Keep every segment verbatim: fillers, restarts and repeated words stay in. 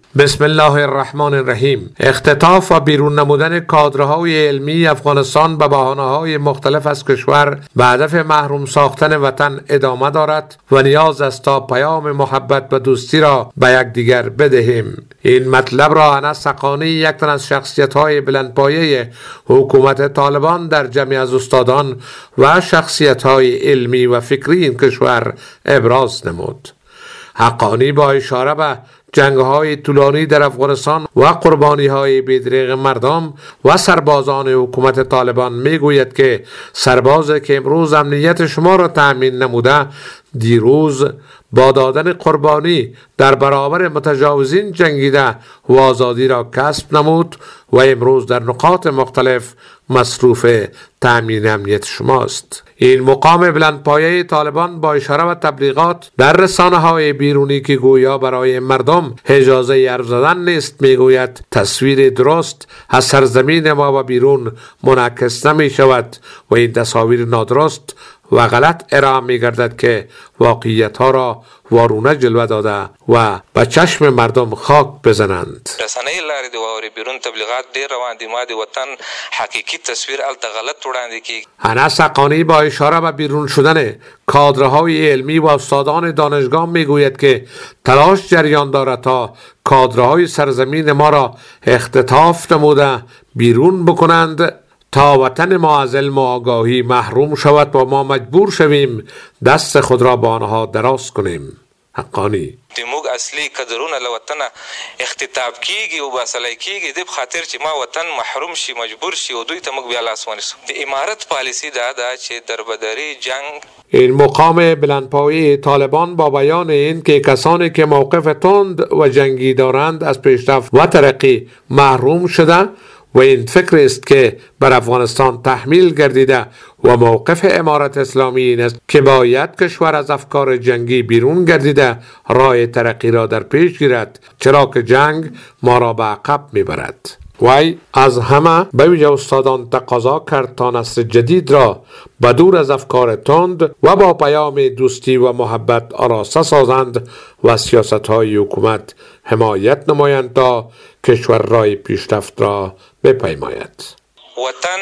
بسم الله الرحمن الرحیم. اختطاف و بیرون نمودن کادرهای علمی افغانستان به بهانه‌های مختلف از کشور به هدف محروم ساختن وطن ادامه دارد و نیاز است تا پیام محبت و دوستی را به یکدیگر بدهیم. این مطلب را انس حقانی، یک تن از شخصیت‌های بلندپایه حکومت طالبان، در جمع از استادان و شخصیت‌های علمی و فکری این کشور ابراز نمود. حقانی با اشاره به جنگ‌های طولانی در افغانستان و قربانی‌های بی‌دریغ مردم و سربازان حکومت طالبان می‌گوید که سربازی که امروز امنیت شما را تأمین نموده، دیروز با دادن قربانی در برابر متجاوزین جنگیده و آزادی را کسب نمود و امروز در نقاط مختلف مصروف تأمین امنیت شماست. این مقام بلندپایه طالبان با اشاره و تبلیغات در رسانه‌های بیرونی که گویا برای مردم اجازه حرف زدن نیست، میگوید تصویر درست از سرزمین ما و بیرون منعکس نمی شود و این تصاویر نادرست و غلط ارائه می گردد که واقعیت ها را وارونه جلوه داده و به چشم مردم خاک بزنند. رسانه لارې د واوري بیرون تبلیغات ډیر روان دي. ما د وطن حقیقی تصویر الته غلط وړاندې کی. انس حقانی با اشاره به بیرون شدن کادرهای علمی و استادان دانشگاه میگوید که تلاش جریان دارد تا کادرهای سرزمین ما را اختطاف نموده بیرون بکنند تا وطن ما از علم و آگاهی محروم شود و ما مجبور شویم دست خود را با آنها دراز کنیم. حقانی د موږ اصلي قدرونه له وطنه اختطاف کیږي او باسلی کیږي د خاطر چې ما وطن محروم شي، مجبور شي او دوی ته موږ بیا لاس ونیسو. د امارت پالیسی دا ده چې دربدری جنگ. این مقام بلندپایه طالبان با بیان این که کسانی که موقف تند و جنگی دارند از پیشرفت و ترقی محروم شده و این فکر است که بر افغانستان تحمیل گردیده و موقف امارت اسلامی این است که باید کشور از افکار جنگی بیرون گردیده راه ترقی را در پیش گیرد، چرا که جنگ ما را به عقب میبرد. وی از همه به ویژه استادان تقاضا کرد تا نسل جدید را به دور از افکار تند و با پیام دوستی و محبت آراسته سازند و سیاست های حکومت حمایت نمایند تا کشور راه پیشرفت را بپیماید. وطن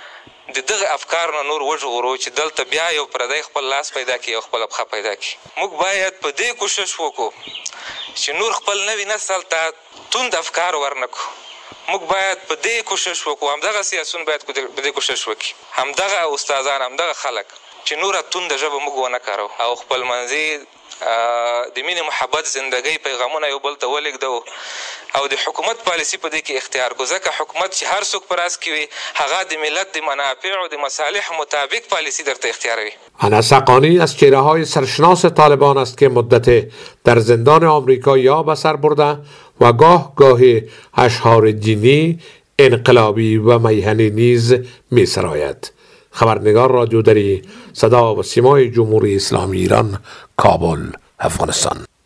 د دغه افکار نه نور وژغورو چې دلته بیا یو پردی خپل لاس پیدا کړي او خپل پښه پیدا کړي. موږ باید په دې کوشش وکړو چې نور خپل نوی نسل ته توند افکار ورنکړو. موږ باید په دې کوشش وکړو، همدغه سیاسون باید په دې کوشش وکړي، همدغه استادان، همدغه خلک چې نوره تونده ژبه موږ ونه کارو او خپل منځي د مینې محبت زندګۍ پیغامونه یو بل ته ولېږدو او د حکومت پالیسی په دې کې اختیار کو، ځکه حکومت چې هر څوک پر اس کې وي هغه د ملت د منافع او د مصالح مطابق پالیسی درته اختیاروي. انس حقانی از چهره های سرشناس طالبان است که مدت در زندان آمریکا یا به سر برده و گاه گاهی اشعار دینی، انقلابی و میهنی نیز می سراید. خبرنگار رادیو دری، صدا و سیمای جمهوری اسلامی ایران، کابل، افغانستان.